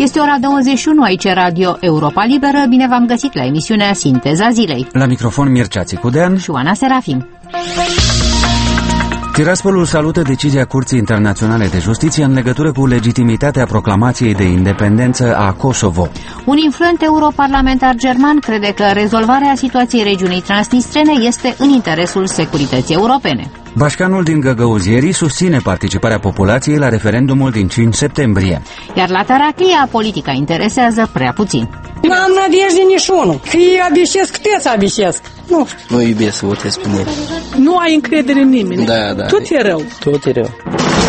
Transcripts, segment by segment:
Este ora 21 aici Radio Europa Liberă. Bine v-am găsit la emisiunea Sinteza Zilei. La microfon Mircea Țicudean și Oana Serafim. Tiraspolul salută decizia Curții Internaționale de Justiție în legătură cu legitimitatea proclamației de independență a Kosovo. Un influent europarlamentar german crede că rezolvarea situației regiunii transnistrene este în interesul securității europene. Bașcanul din Găgăuzierii susține participarea populației la referendumul din 5 septembrie. Iar la Taraclia, politica interesează prea puțin. N-am nădejde niciunul. Fie abisesc, te-ți abisesc. Nu iubesc să votez pe nimeni. Nu ai încredere în nimeni. Da. Tot e rău. Tot e rău.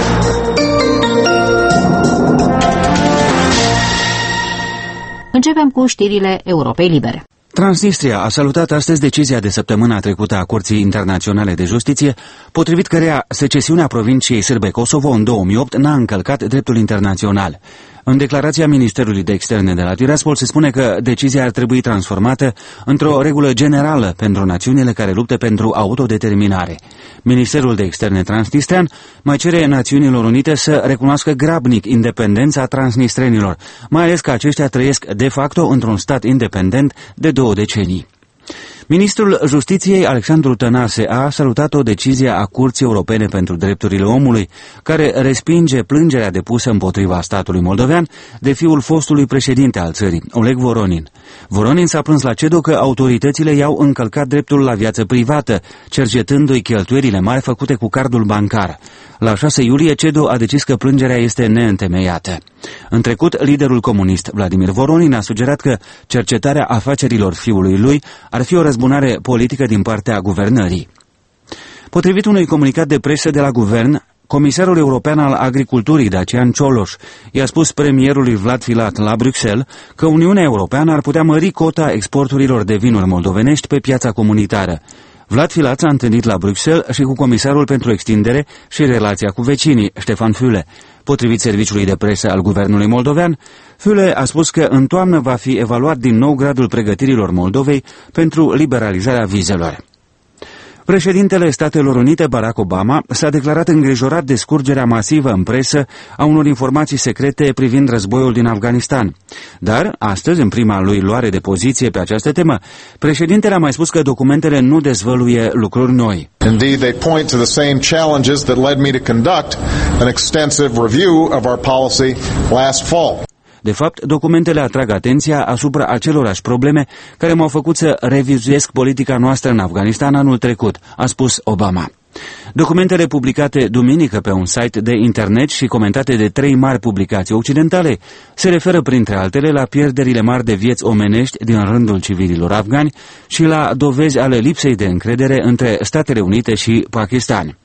Începem cu știrile Europei Libere. Transnistria a salutat astăzi decizia de săptămâna trecută a Curții Internaționale de Justiție, potrivit căreia secesiunea provinciei sârbe Kosovo în 2008 n-a încălcat dreptul internațional. În declarația Ministerului de Externe de la Tiraspol se spune că decizia ar trebui transformată într-o regulă generală pentru națiunile care luptă pentru autodeterminare. Ministerul de Externe transnistrean mai cere Națiunilor Unite să recunoască grabnic independența transnistrenilor, mai ales că aceștia trăiesc de facto într-un stat independent de 2 decenii. Ministrul Justiției, Alexandru Tănase, a salutat o decizie a Curții Europene pentru Drepturile Omului, care respinge plângerea depusă împotriva statului moldovean de fiul fostului președinte al țării, Oleg Voronin. Voronin s-a plâns la CEDO că autoritățile i-au încălcat dreptul la viață privată, cercetându-i cheltuielile mari făcute cu cardul bancar. La 6 iulie, CEDO a decis că plângerea este neîntemeiată. În trecut, liderul comunist Vladimir Voronin a sugerat că cercetarea afacerilor fiului lui ar fi o răzbunare politică din partea guvernării. Potrivit unui comunicat de presă de la guvern, Comisarul European al Agriculturii, Dacian Cioloș, i-a spus premierului Vlad Filat la Bruxelles că Uniunea Europeană ar putea mări cota exporturilor de vinuri moldovenești pe piața comunitară. Vlad Filat s-a întâlnit la Bruxelles și cu comisarul pentru extindere și relația cu vecinii, Ștefan Füle. Potrivit serviciului de presă al guvernului moldovean, Füle a spus că în toamnă va fi evaluat din nou gradul pregătirilor Moldovei pentru liberalizarea vizelor. Președintele Statelor Unite, Barack Obama, s-a declarat îngrijorat de scurgerea masivă în presă a unor informații secrete privind războiul din Afganistan. Dar, astăzi, în prima lui luare de poziție pe această temă, președintele a mai spus că documentele nu dezvăluie lucruri noi. Indeed, they point to the same challenges that led me to conduct an extensive review of our policy last fall. De fapt, documentele atrag atenția asupra acelorași probleme care m-au făcut să revizuiesc politica noastră în Afganistan anul trecut, a spus Obama. Documentele publicate duminică pe un site de internet și comentate de 3 mari publicații occidentale se referă printre altele la pierderile mari de vieți omenești din rândul civililor afgani și la dovezi ale lipsei de încredere între Statele Unite și Pakistan.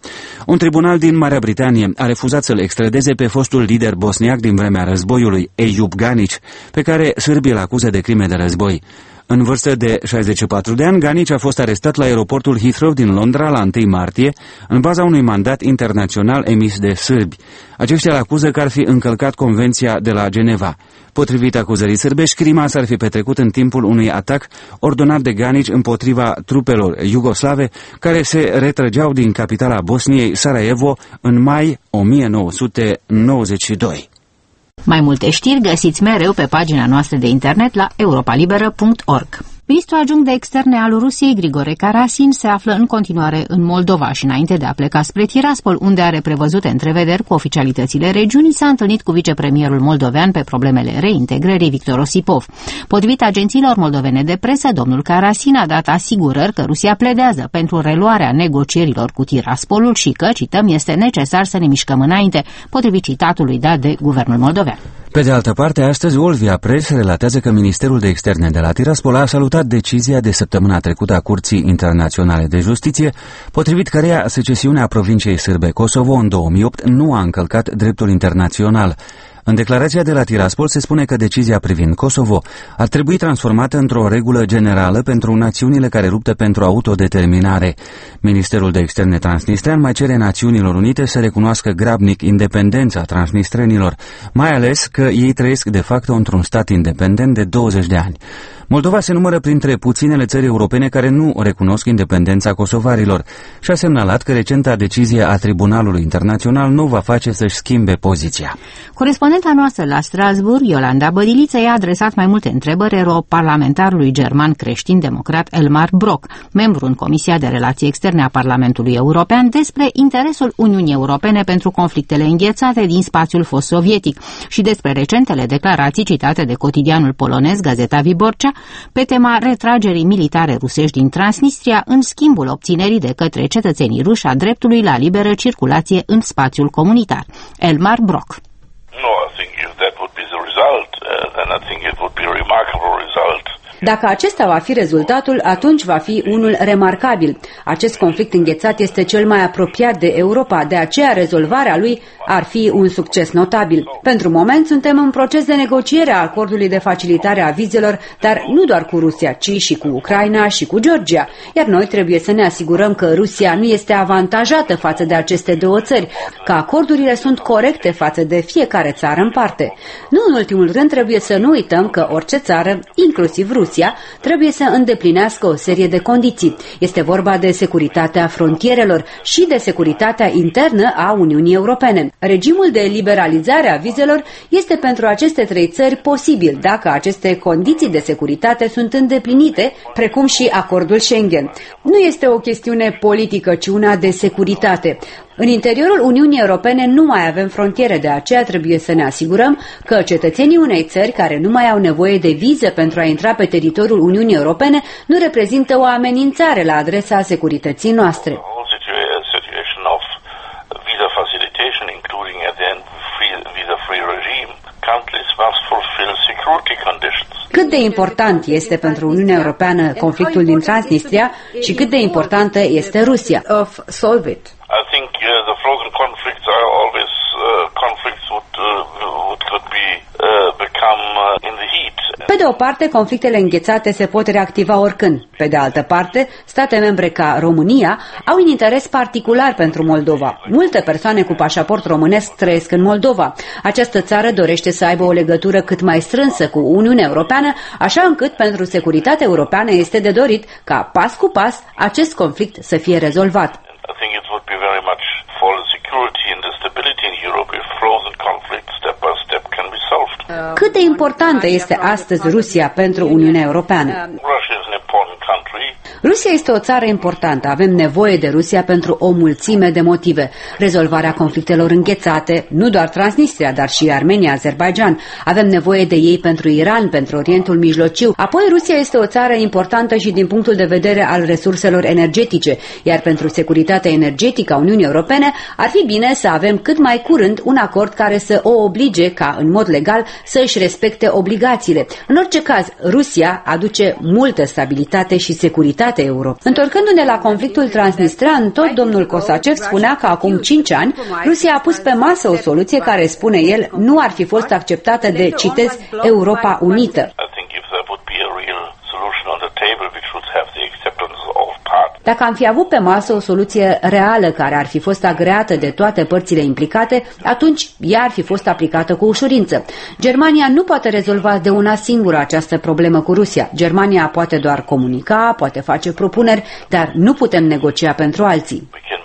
Un tribunal din Marea Britanie a refuzat să-l extradeze pe fostul lider bosniac din vremea războiului, Eyüp Ganić, pe care sârbii îl acuză de crime de război. În vârstă de 64 de ani, Ganić a fost arestat la aeroportul Heathrow din Londra la 1 martie, în baza unui mandat internațional emis de sârbi. Aceștia îl acuză că ar fi încălcat Convenția de la Geneva. Potrivit acuzării sârbești, crima s-ar fi petrecut în timpul unui atac ordonat de Ganić împotriva trupelor iugoslave care se retrăgeau din capitala Bosniei, Sarajevo, în mai 1992. Mai multe știri găsiți mereu pe pagina noastră de internet la europalibera.org. Ministrul adjunct de externe al Rusiei, Grigore Karasin, se află în continuare în Moldova și înainte de a pleca spre Tiraspol, unde are prevăzute întrevederi cu oficialitățile regiunii, s-a întâlnit cu vicepremierul moldovean pe problemele reintegrării, Victor Osipov. Potrivit agențiilor moldovene de presă, domnul Karasin a dat asigurări că Rusia pledează pentru reluarea negocierilor cu Tiraspolul și că, cităm, este necesar să ne mișcăm înainte, potrivit citatului dat de guvernul moldovean. Pe de altă parte, astăzi Olvia Press relatează că Ministerul de Externe de la Tiraspol a salutat decizia de săptămâna trecută a Curții Internaționale de Justiție, potrivit căreia secesiunea provinciei sârbe Kosovo în 2008 nu a încălcat dreptul internațional. În declarația de la Tiraspol se spune că decizia privind Kosovo ar trebui transformată într-o regulă generală pentru națiunile care luptă pentru autodeterminare. Ministerul de Externe transnistrean mai cere Națiunilor Unite să recunoască grabnic independența transnistrenilor, mai ales că ei trăiesc de fapt într-un stat independent de 20 de ani. Moldova se numără printre puținele țări europene care nu recunosc independența kosovarilor și a semnalat că recenta decizie a Tribunalului Internațional nu va face să-și schimbe poziția. Corespondenta noastră la Strasbourg, Iolanda Bădiliță, i-a adresat mai multe întrebări europarlamentarului german creștin-democrat Elmar Brok, membru în Comisia de Relații Externe a Parlamentului European, despre interesul Uniunii Europene pentru conflictele înghețate din spațiul fost sovietic și despre recentele declarații citate de cotidianul polonez Gazeta Wyborcza pe tema retragerii militare rusești din Transnistria în schimbul obținerii de către cetățenii ruși a dreptului la liberă circulație în spațiul comunitar. Elmar Brok. No, I think if that would be the result, then I think it would be a remarkable result. Dacă acesta va fi rezultatul, atunci va fi unul remarcabil. Acest conflict înghețat este cel mai apropiat de Europa, de aceea rezolvarea lui ar fi un succes notabil. Pentru moment suntem în proces de negociere a acordului de facilitare a vizelor, dar nu doar cu Rusia, ci și cu Ucraina și cu Georgia. Iar noi trebuie să ne asigurăm că Rusia nu este avantajată față de aceste două țări, că acordurile sunt corecte față de fiecare țară în parte. Nu în ultimul rând trebuie să nu uităm că orice țară, inclusiv Rusia, trebuie să îndeplinească o serie de condiții. Este vorba de securitatea frontierelor și de securitatea internă a Uniunii Europene. Regimul de liberalizare a vizelor este pentru aceste trei țări posibil dacă aceste condiții de securitate sunt îndeplinite, precum și acordul Schengen. Nu este o chestiune politică, ci una de securitate. În interiorul Uniunii Europene nu mai avem frontiere, de aceea trebuie să ne asigurăm că cetățenii unei țări care nu mai au nevoie de viză pentru a intra pe teritoriul Uniunii Europene nu reprezintă o amenințare la adresa securității noastre. Cât de important este pentru Uniunea Europeană conflictul din Transnistria și cât de importantă este Rusia? I think the frozen conflicts are always conflicts could become in the heat. Pe de o parte, conflictele înghețate se pot reactiva oricând. Pe de altă parte, state membre ca România au un interes particular pentru Moldova. Multe persoane cu pașaport românesc trăiesc în Moldova. Această țară dorește să aibă o legătură cât mai strânsă cu Uniunea Europeană, așa încât pentru securitatea europeană este de dorit ca pas cu pas acest conflict să fie rezolvat. I think it would be very much for the security and the stability in Europe if frozen conflicts step by step can be solved. Cât de importantă este astăzi Rusia pentru Uniunea Europeană? Russia is an important country. Rusia este o țară importantă. Avem nevoie de Rusia pentru o mulțime de motive. Rezolvarea conflictelor înghețate, nu doar Transnistria, dar și Armenia, Azerbaijan. Avem nevoie de ei pentru Iran, pentru Orientul Mijlociu. Apoi Rusia este o țară importantă și din punctul de vedere al resurselor energetice, iar pentru securitatea energetică a Uniunii Europene ar fi bine să avem cât mai curând un acord care să o oblige ca în mod legal să își respecte obligațiile. În orice caz, Rusia aduce multă stabilitate și securitate Europei. Întorcându-ne la conflictul transnistrean, tot domnul Kosachev spunea că acum 5 ani Rusia a pus pe masă o soluție care, spune el, nu ar fi fost acceptată de, citez, Europa Unită. Dacă am fi avut pe masă o soluție reală care ar fi fost agreată de toate părțile implicate, atunci ea ar fi fost aplicată cu ușurință. Germania nu poate rezolva de una singură această problemă cu Rusia. Germania poate doar comunica, poate face propuneri, dar nu putem negocia pentru alții.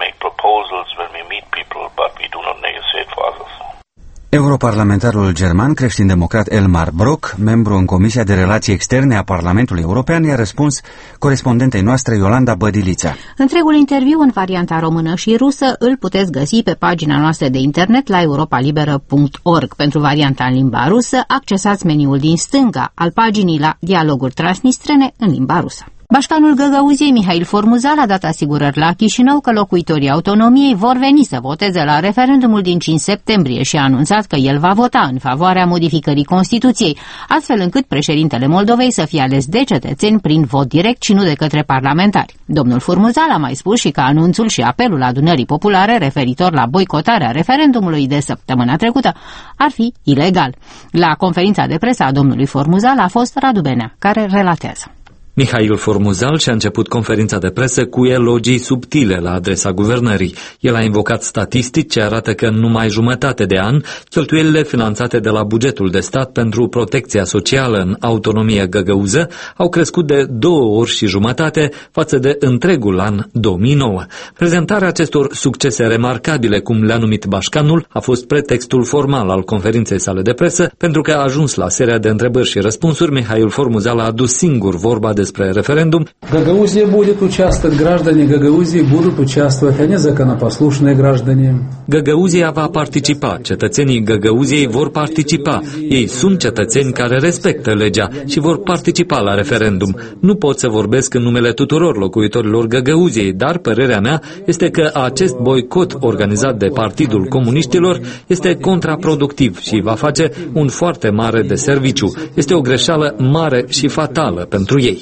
Europarlamentarul german creștin-democrat Elmar Brok, membru în Comisia de Relații Externe a Parlamentului European, i-a răspuns corespondentei noastre Iolanda Bădiliță. Întregul interviu în varianta română și rusă îl puteți găsi pe pagina noastră de internet la europalibera.org. Pentru varianta în limba rusă, accesați meniul din stânga al paginii la Dialoguri transnistrene în limba rusă. Bașcanul Găgăuziei Mihail Formuzal a dat asigurări la Chișinău că locuitorii autonomiei vor veni să voteze la referendumul din 5 septembrie și a anunțat că el va vota în favoarea modificării Constituției, astfel încât președintele Moldovei să fie ales de cetățeni prin vot direct și nu de către parlamentari. Domnul Formuzal a mai spus și că anunțul și apelul adunării populare referitor la boicotarea referendumului de săptămâna trecută ar fi ilegal. La conferința de presă a domnului Formuzal a fost Radu Benea, care relatează. Mihail Formuzal și-a început conferința de presă cu elogii subtile la adresa guvernării. El a invocat statistici ce arată că în numai jumătate de an, cheltuielile finanțate de la bugetul de stat pentru protecția socială în autonomie găgăuză au crescut de 2 ori și jumătate față de întregul an 2009. Prezentarea acestor succese remarcabile, cum le-a numit Bașcanul, a fost pretextul formal al conferinței sale de presă, pentru că a ajuns la seria de întrebări și răspunsuri. Mihail Formuzal a adus singur vorba despre referendum. Гагаузия будет участвовать, граждане Гагаузии будут участвовать, они законопослушные граждане. Găgăuzia va participa, cetățenii Găgăuziei vor participa. Ei sunt cetățeni care respectă legea și vor participa la referendum. Nu pot să vorbesc în numele tuturor locuitorilor Găgăuziei, dar părerea mea este că acest boicot organizat de Partidul Comuniștilor este contraproductiv și va face un foarte mare deserviciu. Este o greșeală mare și fatală pentru ei.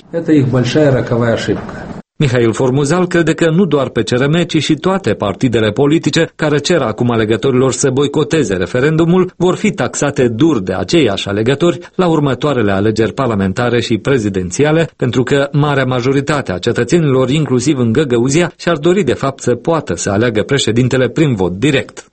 Mihail Formuzal crede că nu doar PCRM, ci și toate partidele politice care cer acum alegătorilor să boicoteze referendumul vor fi taxate dur de aceiași alegători la următoarele alegeri parlamentare și prezidențiale, pentru că marea majoritate a cetățenilor, inclusiv în Găgăuzia, și-ar dori de fapt să poată să aleagă președintele prin vot direct.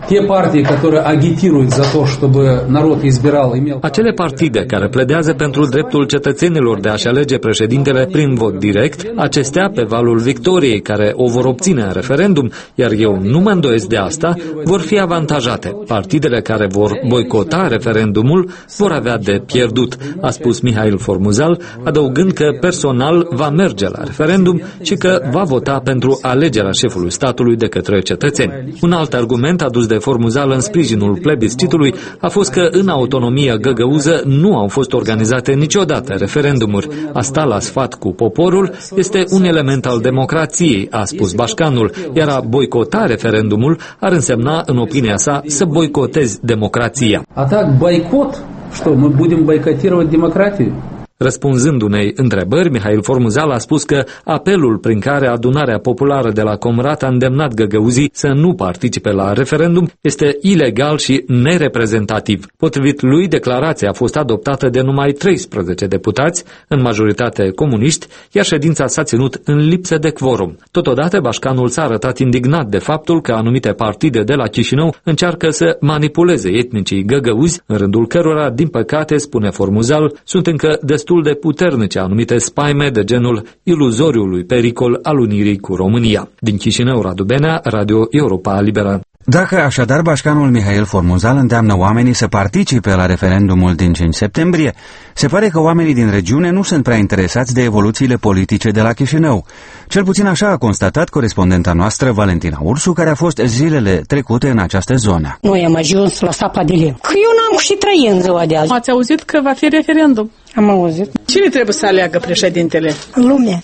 Acele partide care pledează pentru dreptul cetățenilor de a-și alege președintele prin vot direct, acestea pe valul victoriei care o vor obține în referendum, iar eu nu mă îndoiesc de asta, vor fi avantajate. Partidele care vor boicota referendumul vor avea de pierdut, a spus Mihail Formuzal, adăugând că personal va merge la referendum și că va vota pentru alegerea șefului statului de către cetățeni. Un alt argument adus de Formuzal în sprijinul plebiscitului a fost că în autonomia găgăuză nu au fost organizate niciodată referendumuri. A sta la sfat cu poporul este un element al democrației, a spus Bașcanul, iar a boicota referendumul ar însemna, în opinia sa, să boicotezi democrația. Atac, boicot? Что, мы будем бойкотировать демократию? Răspunzând unei întrebări, Mihail Formuzal a spus că apelul prin care adunarea populară de la Comrat a îndemnat găgăuzii să nu participe la referendum este ilegal și nereprezentativ. Potrivit lui, declarația a fost adoptată de numai 13 deputați, în majoritate comuniști, iar ședința s-a ținut în lipsă de quorum. Totodată, Bașcanul s-a arătat indignat de faptul că anumite partide de la Chișinău încearcă să manipuleze etnicii găgăuzi, în rândul cărora, din păcate, spune Formuzal, sunt încă destul de puternice anumite spaime de genul iluzoriului pericol al unirii cu România. Din Chișinău, Radu Benea, Radio Europa Liberă. Dacă așadar Bașcanul Mihail Formuzal îndeamnă oamenii să participe la referendumul din 5 septembrie, se pare că oamenii din regiune nu sunt prea interesați de evoluțiile politice de la Chișinău. Cel puțin așa a constatat corespondenta noastră Valentina Ursu, care a fost zilele trecute în această zonă. Noi am ajuns la sapa de lemn. Că eu n-am și trăit în ziua de azi. Ați auzit că va fi referendum? Am auzit. Cine trebuie să aleagă președintele? Lume.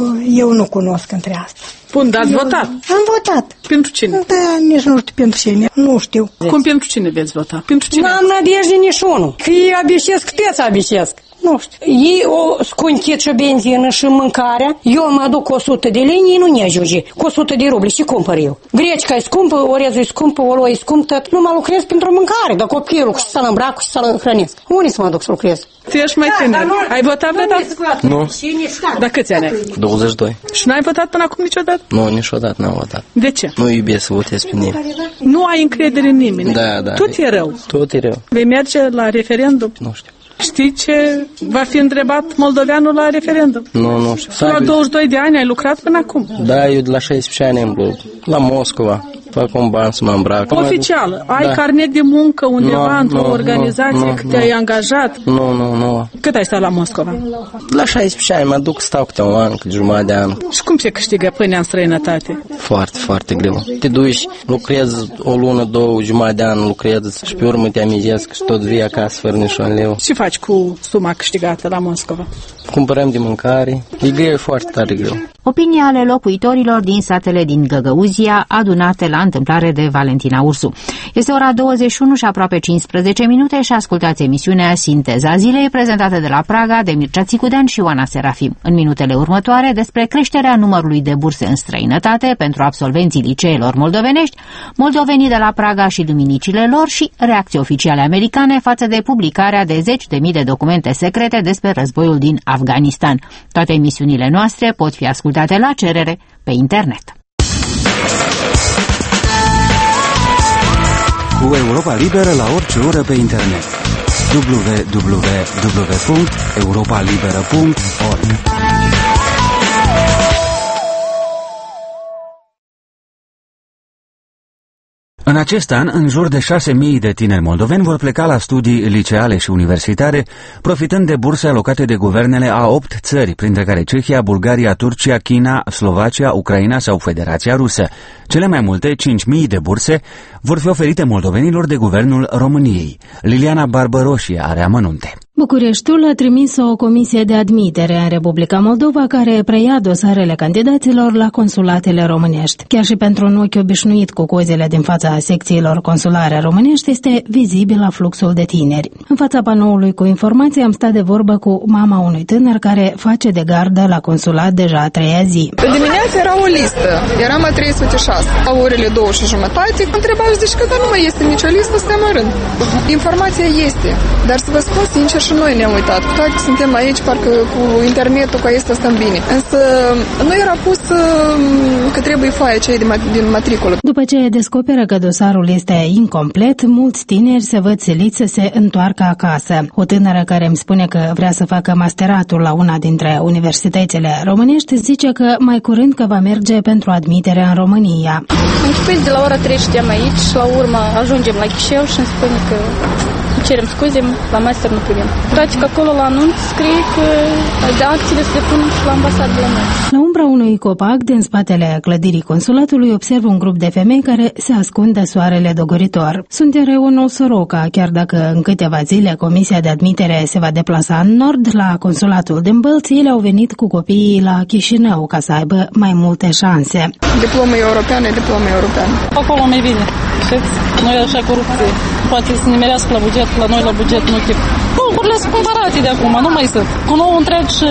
Eu nu cunosc între asta. Bun, dar ați votat? Am votat. Pentru cine? Da, nici nu știu pentru cine. Nu știu. Cum pentru cine veți vota? Pentru cine? N-am nădejde niciunul. Că ei abisesc, teți abisesc. Nu știu. Ei o scunchit și benzină și mâncarea. Eu mă aduc 100 de lei, ei nu ne ajunge. Cu 100 de rubli și cumpăr eu. Grecica e scumpă, orezul e scumpă, oloi e scump, tot. Nu mă lucrez pentru mâncare, dar copilul și să-l îmbrac și să-l hrănesc. Unde să mă duc să lucrez? Tu ești mai tânăr. Ai votat vreodată? Nu. Dar câți ani ai? 22. Și n-ai votat până acum niciodată? Nu, niciodată n-am votat. De ce? Nu iubesc să votez pe nimeni. Nu ai încredere în nimeni? Da. Tot e rău. Tot e rău. Vei merge la referendum? Nu știu. Știi ce va fi întrebat moldoveanul la referendum? Nu știu. Tu la 22 de ani ai lucrat până acum? Da, eu de la 16 ani am lucrat. La Moscova. Fac un ban să mă îmbrac. Oficial. Ai carnet de muncă undeva într-o organizație că te-ai angajat? Nu. Cât ai stat la Moscova? La 16 ani mă duc, stau câte un an, câte jumătate de an. Și cum se câștigă pâinea în străinătate? Foarte, foarte greu. Te duci, lucrezi o lună, 2 jumătate de an, lucrezi și pe urmă te amizezi și tot vii acasă fără niciun leu. Ce faci cu suma câștigată la Moscova? Cumpărăm de mâncare. E greu, foarte tare greu. Opinia ale locuitorilor din satele din Găgăuzia, adunate la întâmplare de Valentina Ursu. Este ora 21 și aproape 15 minute și ascultați emisiunea Sinteza Zilei, prezentată de la Praga de Mircea Țicudean și Ioana Serafim. În minutele următoare, despre creșterea numărului de burse în străinătate pentru absolvenții liceelor moldovenești, moldovenii de la Praga și duminicile lor și reacții oficiale americane față de publicarea de 10.000 de documente secrete despre războiul din Afganistan. Toate emisiunile noastre pot fi ascultate la cerere pe internet. Cu Europa Liberă la orice oră pe internet. www.europalibera.org. În acest an, în jur de 6.000 de tineri moldoveni vor pleca la studii liceale și universitare, profitând de burse alocate de guvernele a 8 țări, printre care Cehia, Bulgaria, Turcia, China, Slovacia, Ucraina sau Federația Rusă. Cele mai multe, 5.000 de burse, vor fi oferite moldovenilor de guvernul României. Liliana Barbăroșie are amănunte. Bucureștiul a trimis o comisie de admitere în Republica Moldova care preia dosarele candidaților la consulatele românești. Chiar și pentru un ochi obișnuit cu cozile din fața secțiilor consulare românești este vizibil afluxul de tineri. În fața panoului cu informații am stat de vorbă cu mama unui tânăr care face de gardă la consulat deja a 3-a zi. În dimineață era o listă, eram la 306, la orele 2:30. Întrebau și că nu mai este nicio listă, stăm în rând. Informația este, dar să vă spun sincer, și noi ne-am uitat. Cu toate că suntem aici, parcă cu internetul, cu asta stăm bine. Însă nu era pus că trebuie foaia aceea din matriculă. După ce descoperă că dosarul este incomplet, mulți tineri se văd siliți să se întoarcă acasă. O tânără care îmi spune că vrea să facă masteratul la una dintre universitățile românești zice că mai curând că va merge pentru admitere în România. Închipuiți de la ora 3 știam aici, la urmă ajungem la Chișeu și îmi spune că cerem scuze, la master nu primim. Toate că acolo la anunț scrie că de acțiile se depun și la ambasadă la noi. La umbra unui copac din spatele clădirii consulatului observ un grup de femei care se ascund de soarele dogoritor. Sunt în reunul Soroca, chiar dacă în câteva zile comisia de admitere se va deplasa în nord la consulatul din Bălți, ele au venit cu copiii la Chișinău ca să aibă mai multe șanse. Diploma europeană e diploma europeană. Acolo mai bine. Știți? Nu e așa corupție. Poate să ne merească la buget, la noi la buget nu chip. Lucrurile sunt cumpărate de acum, nu mai sunt. Cu 9 întreg și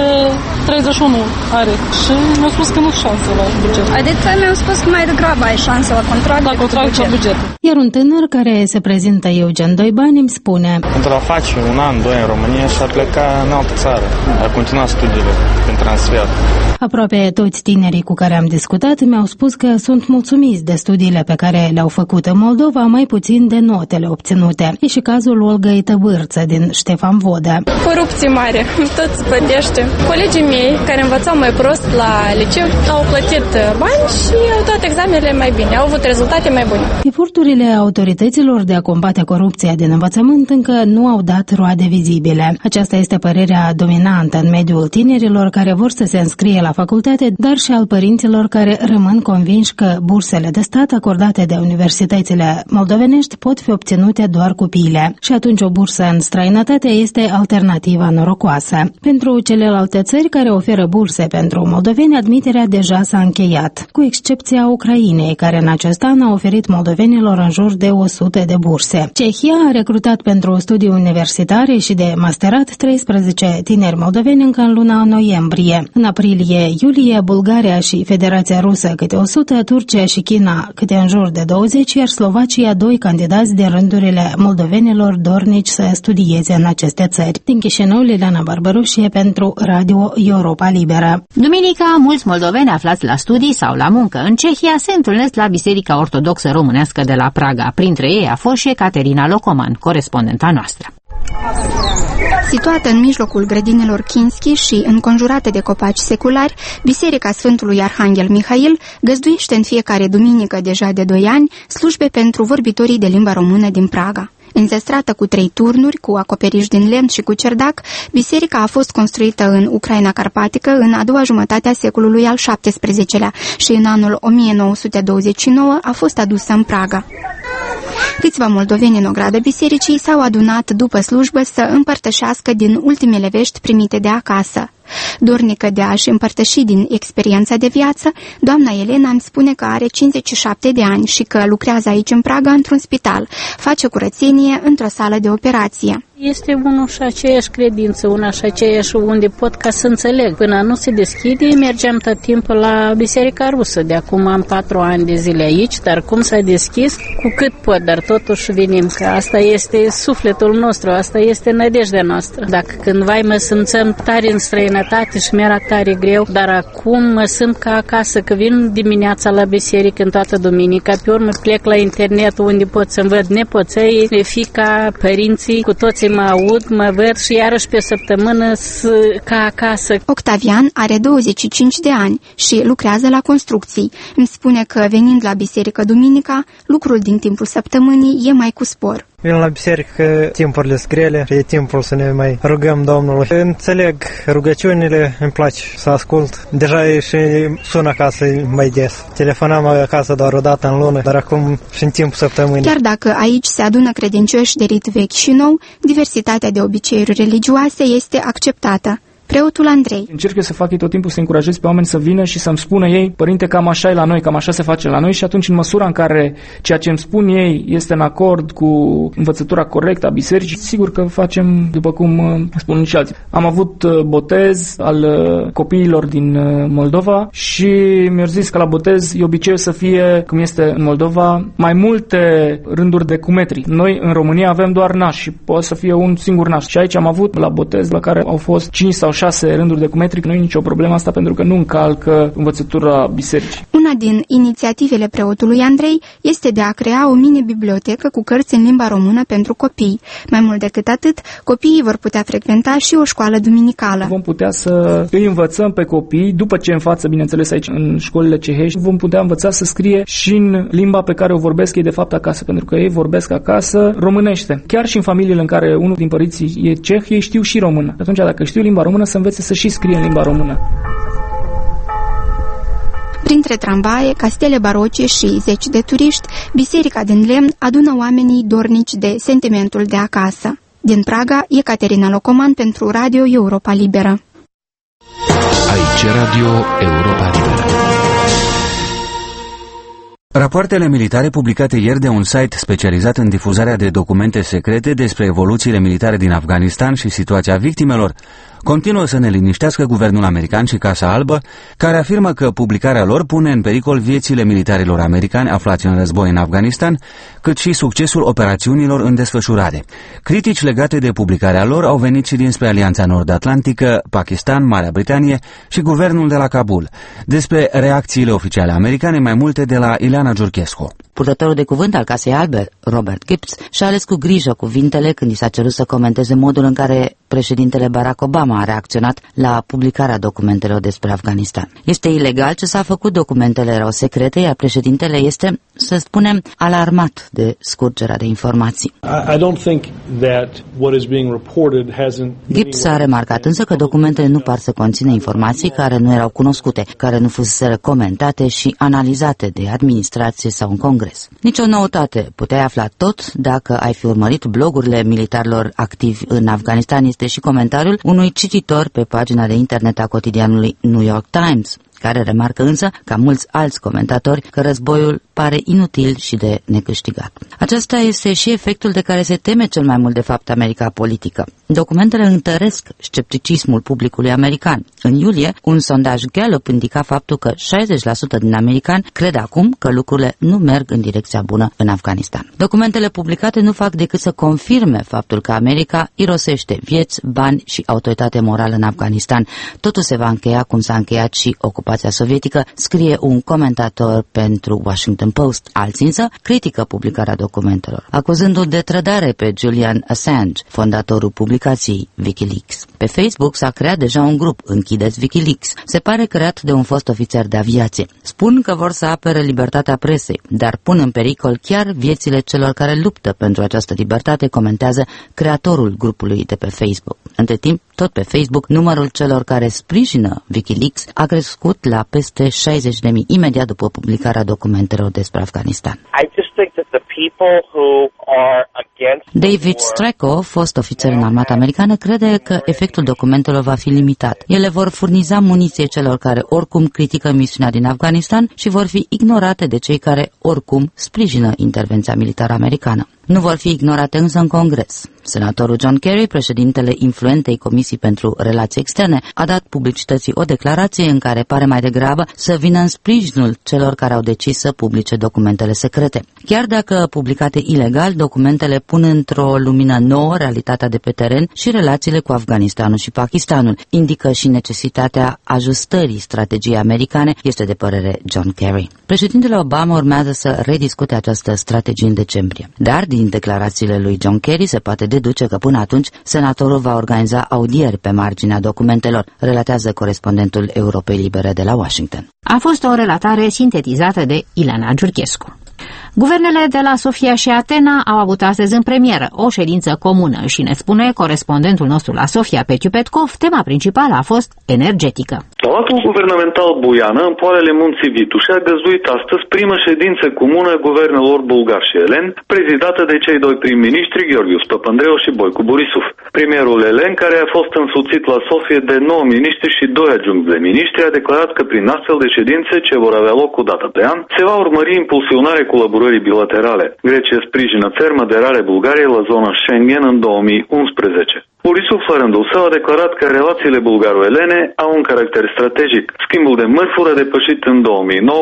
31 are. Și mi-au spus că nu șanse la buget. Adică mi-au spus că mai degrabă ai șanse la contract la contract și la buget. Iar un tânăr care se prezintă Eugen Doibani îmi spune: pentru a face 1 an, 2 în România și a pleca în altă țară, a continua studiile prin transfer. Aproape toți tinerii cu care am discutat mi-au spus că sunt mulțumiți de studiile pe care le-au făcut în Moldova, mai puțin de notele obținute. E și cazul Olgăi Tăbârță din Ștefan Vodă. Corupție mare, tot se plătește. Colegii mei care învățau mai prost la liceu au plătit bani și au dat examenele mai bine, au avut rezultate mai bune. Eforturile autorităților de a combate corupția din învățământ încă nu au dat roade vizibile. Aceasta este părerea dominantă în mediul tinerilor care vor să se înscrie la facultate, dar și al părinților care rămân convinși că bursele de stat acordate de universitățile moldovenești pot fi obținute doar cu pile. Și atunci o bursă în străinătate este alternativa norocoasă. Pentru celelalte țări care oferă burse pentru moldoveni, admiterea deja s-a încheiat, cu excepția Ucrainei, care în acest an a oferit moldovenilor în jur de 100 de burse. Cehia a recrutat pentru studii universitare și de masterat 13 tineri moldoveni încă în luna noiembrie. În aprilie-iulie, Bulgaria și Federația Rusă câte 100, Turcia și China câte în jur de 20, iar Slovacia 2 candidați de rândurile moldovenilor dornici să studieze în aceste țări. Din Chișinău, Liliana Barbărușie pentru Radio Europa Liberă. Duminica, mulți moldoveni aflați la studii sau la muncă în Cehia se întâlnesc la Biserica Ortodoxă Românească de la Praga. Printre ei a fost și Caterina Locoman, corespondenta noastră. Situată în mijlocul grădinilor Kinski și înconjurată de copaci seculari, Biserica Sfântului Arhanghel Mihail găzduiește în fiecare duminică deja de 2 ani slujbe pentru vorbitorii de limba română din Praga. Înzestrată cu 3 turnuri, cu acoperiș din lemn și cu cerdac, biserica a fost construită în Ucraina Carpatică în a doua jumătate a secolului al XVII-lea și în anul 1929 a fost adusă în Praga. Câțiva moldoveni în ogradă bisericii s-au adunat după slujbă să împărtășească din ultimele vești primite de acasă. Dornică de a-și împărtăși din experiența de viață, doamna Elena îmi spune că are 57 de ani și că lucrează aici în Praga într-un spital, face curățenie într-o sală de operație. Este unul și aceeași credință, una și aceeași unde pot ca să înțeleg. Până nu se deschide, mergeam tot timpul la Biserica Rusă. De acum am 4 ani de zile aici, dar cum s-a deschis, cu cât pot, dar totuși venim, că asta este sufletul nostru, asta este nădejdea noastră. Dacă cândva mă simțeam tare în străinătate și mi-era tare greu, dar acum mă simt ca acasă, că vin dimineața la biserică în toată duminica, pe urmă plec la internet unde pot să-mi văd nepoței, fiica, părinții, cu toți mă aud, mă văd și iarăși pe o săptămână ca acasă. Octavian are 25 de ani și lucrează la construcții. Îmi spune că venind la biserică duminica, lucrul din timpul săptămânii e mai cu spor. Vin la biserică, timpurile sunt grele, e timpul să ne mai rugăm Domnului. Înțeleg rugăciunile, îmi place să ascult. Deja și sun acasă mai des. Telefonam acasă doar o dată în lună, dar acum și în timpul săptămânii. Chiar dacă aici se adună credincioși de rit vechi și nou, diversitatea de obiceiuri religioase este acceptată. Preotul Andrei. Încerc eu să fac ei tot timpul să încurajez pe oameni să vină și să-mi spună ei, părinte, cam așa e la noi, cam așa se face la noi și atunci în măsura în care ceea ce îmi spun ei este în acord cu învățătura corectă a bisericii, sigur că facem după cum spun și alții. Am avut botez al copiilor din Moldova și mi-au zis că la botez e obiceiul să fie, cum este în Moldova, mai multe rânduri de cumetri. Noi în România avem doar naș și poate să fie un singur naș. Și aici am avut la botez la care au fost 5 sau 6 rânduri de cumetri, nu e nicio problemă asta pentru că nu încalcă învățătura bisericii. Una din inițiativele preotului Andrei este de a crea o mini-bibliotecă cu cărți în limba română pentru copii. Mai mult decât atât, copiii vor putea frecventa și o școală duminicală. Vom putea să îi învățăm pe copii, după ce învață, bineînțeles, aici în școlile cehești, vom putea învăța să scrie și în limba pe care o vorbesc ei de fapt acasă, pentru că ei vorbesc acasă românește. Chiar și în familiile în care unul din părinții e ceh, ei știu și română. Atunci, dacă știu limba română, să învețe să și scrie în limba română. Printre tramvaie, castele baroce și zeci de turiști, biserica din lemn adună oamenii dornici de sentimentul de acasă. Din Praga, Ecaterina Locoman pentru Radio Europa Liberă. Aici Radio Europa Liberă. Rapoartele militare publicate ieri de un site specializat în difuzarea de documente secrete despre evoluțiile militare din Afganistan și situația victimelor continuă să ne liniștească guvernul american și Casa Albă, care afirmă că publicarea lor pune în pericol viețile militarilor americani aflați în război în Afganistan, cât și succesul operațiunilor în desfășurare. Critici legate de publicarea lor au venit și dinspre Alianța Nord-Atlantică, Pakistan, Marea Britanie și guvernul de la Kabul. Despre reacțiile oficiale americane, mai multe de la Ileana Giurchescu. Purtătorul de cuvânt al Casei Albe, Robert Gibbs, și-a ales cu grijă cuvintele când i s-a cerut să comenteze modul în care președintele Barack Obama a reacționat la publicarea documentelor despre Afganistan. Este ilegal ce s-a făcut, documentele erau secrete, iar președintele este, să spunem, alarmat de scurgerea de informații. Gibbs a remarcat însă că documentele nu par să conțină informații care nu erau cunoscute, care nu fuseseră comentate și analizate de administrație sau în Congres. Nici o noutate, puteai afla tot dacă ai fi urmărit blogurile militarilor activi în Afganistan, este și comentariul unui cititor pe pagina de internet a cotidianului New York Times, care remarcă însă, ca mulți alți comentatori, că războiul pare inutil și de necâștigat. Acesta este și efectul de care se teme cel mai mult de fapt America politică. Documentele întăresc scepticismul publicului american. În iulie, un sondaj Gallup indica faptul că 60% din americani cred acum că lucrurile nu merg în direcția bună în Afganistan. Documentele publicate nu fac decât să confirme faptul că America irosește vieți, bani și autoritate morală în Afganistan. Totul se va încheia cum s-a încheiat și ocupația sovietică, scrie un comentator pentru Washington Post. Alții însă critică publicarea documentelor, acuzându-l de trădare pe Julian Assange, fondatorul publicației WikiLeaks. Pe Facebook s-a creat deja un grup, Închideți WikiLeaks. Se pare creat de un fost ofițer de aviație. Spun că vor să apere libertatea presei, dar pun în pericol chiar viețile celor care luptă pentru această libertate, comentează creatorul grupului de pe Facebook. Între timp, tot pe Facebook, numărul celor care sprijină WikiLeaks a crescut la peste 60.000 imediat după publicarea documentelor despre Afganistan. I just think that the people who are against David Stracco, fost ofițer în armata americană, crede că efectul documentelor va fi limitat. Ele vor furniza muniție celor care oricum critică misiunea din Afganistan și vor fi ignorate de cei care oricum sprijină intervenția militară americană. Nu vor fi ignorate însă în Congres. Senatorul John Kerry, președintele influentei Comisii pentru Relații Externe, a dat publicității o declarație în care pare mai degrabă să vină în sprijinul celor care au decis să publice documentele secrete. Chiar dacă publicate ilegal, documentele pun într-o lumină nouă realitatea de pe teren și relațiile cu Afganistanul și Pakistanul, indică și necesitatea ajustării strategiei americane, este de părere John Kerry. Președintele Obama urmează să rediscute această strategie în decembrie. Dar din declarațiile lui John Kerry se poate deduce că până atunci senatorul va organiza audieri pe marginea documentelor, relatează corespondentul Europei Libere de la Washington. A fost o relatare sintetizată de Ileana Giurchescu. Guvernele de la Sofia și Atena au avut astăzi în premieră o ședință comună și ne spune corespondentul nostru la Sofia, Petiu Petkov, tema principală a fost energetică. Palatul Guvernamental Buiana, în poalele Munții Vituși, a găzduit astăzi prima ședință comună a guvernelor bulgar și elen, prezidată de cei doi prim-ministri, Gheorghius Papandreou și Boicu Borisov. Premierul elen, care a fost însoțit la Sofia de 9 miniștri și 2 adjuncți de miniștri, a declarat că prin astfel de ședințe, ce vor avea loc o dată pe an, se va urmări impulsionarea colaborării bilaterale. Grecia sprijină ferm aderarea Bulgariei la zona Schengen în 2011. Borisov, la rândul său, a declarat că relațiile bulgaro-elene au un caracter strategic. Schimbul de mărfuri a depășit în 2009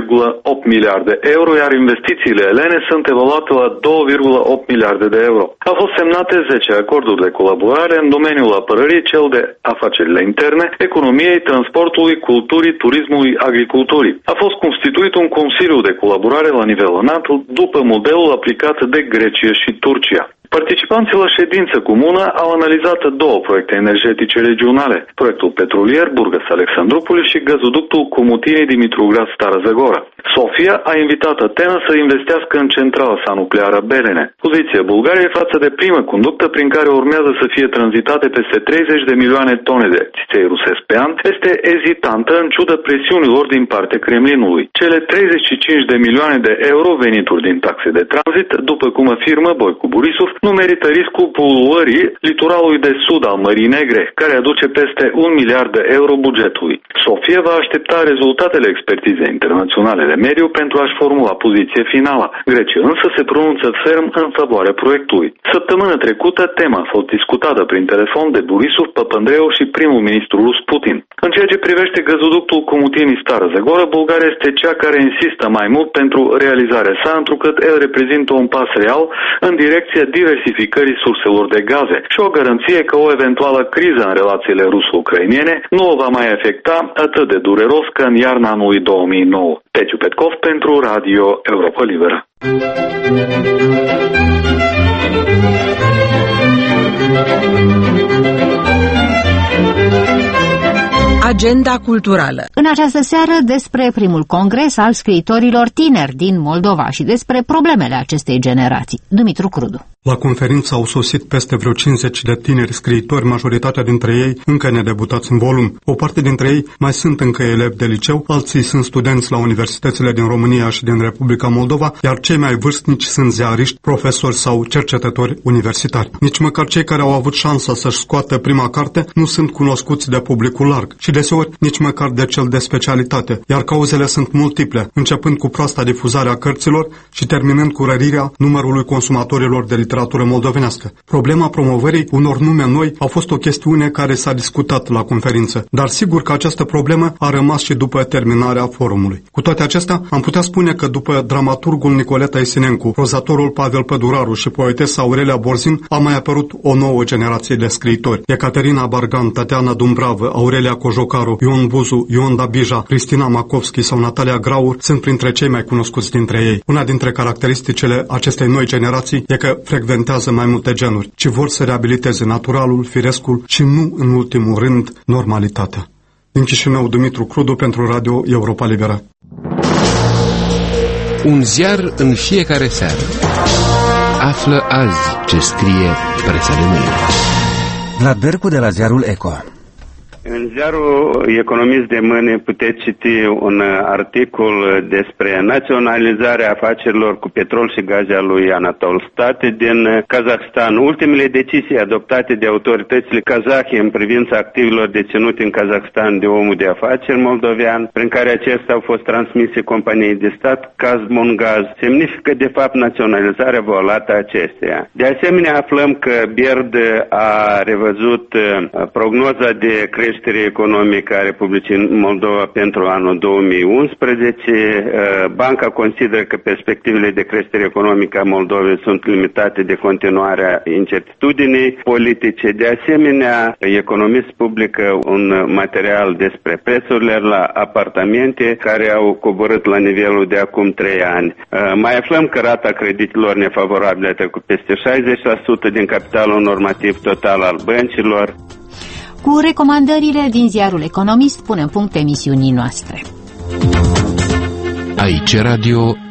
1,8 miliarde euro, iar investițiile elene sunt evaluate la 2,8 miliarde de euro. Au fost semnate 10 acorduri de colaborare în domeniul apărării, cel de afacerile interne, economiei, transportului, culturii, turismului, agriculturii. A fost constituit un consiliu de colaborare la nivel înalt după modelul aplicat de Grecia și Turcia. Participanții la ședință comună au analizat 2 proiecte energetice regionale, proiectul petrolier Burgas-Alexandroupoli și gazoductul Comutinei Dimitrovgrad-Stara Zagora. Sofia a invitat Atena să investească în centrala sa nucleară Belene. Poziția Bulgariei față de primă conductă prin care urmează să fie tranzitate peste 30 de milioane tone de țiței rusesc pe an este ezitantă în ciuda presiunilor din partea Kremlinului. Cele 35 de milioane de euro venituri din taxe de tranzit, după cum afirmă Boicu Borisov, nu merită riscul poluării litoralului de sud al Mării Negre, care aduce peste 1 miliard de euro bugetului. Sofia va aștepta rezultatele expertizei internaționale de mediu pentru a-și formula poziție finală. Grecia însă se pronunță ferm în favoarea proiectului. Săptămâna trecută, tema a fost discutată prin telefon de Borisov, Papandreou și primul ministru rus Putin. În ceea ce privește gazoductul Comutinii Stara Zagora, Bulgaria este cea care insistă mai mult pentru realizarea sa, întrucât el reprezintă un pas real în direcția diversificării surselor de gaze și o garanție că o eventuală criză în relațiile ruso-ucrainene nu o va mai afecta atât de dureros ca în iarna anului 2009. Petiu Petkov pentru Radio Europa Liberă. Agenda culturală. În această seară despre primul congres al scriitorilor tineri din Moldova și despre problemele acestei generații. Dumitru Crudu. La conferință au sosit peste vreo 50 de tineri scriitori, majoritatea dintre ei încă nedebutați în volum. O parte dintre ei mai sunt încă elevi de liceu, alții sunt studenți la universitățile din România și din Republica Moldova, iar cei mai vârstnici sunt ziariști, profesori sau cercetători universitari. Nici măcar cei care au avut șansa să-și scoată prima carte nu sunt cunoscuți de publicul larg și deseori nici măcar de cel de specialitate, iar cauzele sunt multiple, începând cu proasta difuzare a cărților și terminând cu rărirea numărului consumatorilor de literatură moldovenească. Problema promovării unor nume noi a fost o chestiune care s-a discutat la conferință, dar sigur că această problemă a rămas și după terminarea forumului. Cu toate acestea, am putea spune că după dramaturgul Nicoleta Isinencu, prozatorul Pavel Păduraru și poetesa Aurelia Borzin, a mai apărut o nouă generație de scriitori. Ecaterina Bargan, Tatiana Dumbravă, Aurelia Cojocaru, Ion Buzu, Ion Dabija, Cristina Macovski sau Natalia Graur sunt printre cei mai cunoscuți dintre ei. Una dintre caracteristicile acestei noi generații e că frecventează mai multe genuri, ci vor să reabiliteze naturalul, firescul și nu, în ultimul rând, normalitatea. Din Chișinău, Dumitru Crudu pentru Radio Europa Liberă. Un ziar în fiecare seară. Află azi ce scrie presa de mâine. Vlad Bercu de la ziarul Eco. În ziarul Economist de mâine puteți citi un articol despre naționalizarea afacerilor cu petrol și gaze a lui Anatol State din Kazahstan. Ultimele decizii adoptate de autoritățile kazahe în privința activilor deținute în Kazahstan de omul de afaceri moldovean, prin care acestea au fost transmise companiei de stat Kazmungaz, semnifică de fapt naționalizarea violată a acesteia. De asemenea, aflăm că BERD a revăzut prognoza de creștere economică a Republicii Moldova pentru anul 2011. Banca consideră că perspectivele de creștere economică a Moldovei sunt limitate de continuarea incertitudinii politice. De asemenea, Economist publică un material despre prețurile la apartamente care au coborât la nivelul de acum 3 ani. Mai aflăm că rata creditelor nefavorabile a trecut peste 60% din capitalul normativ total al băncilor. Cu recomandările din ziarul Economist punem punct emisiunii noastre. Aici Radio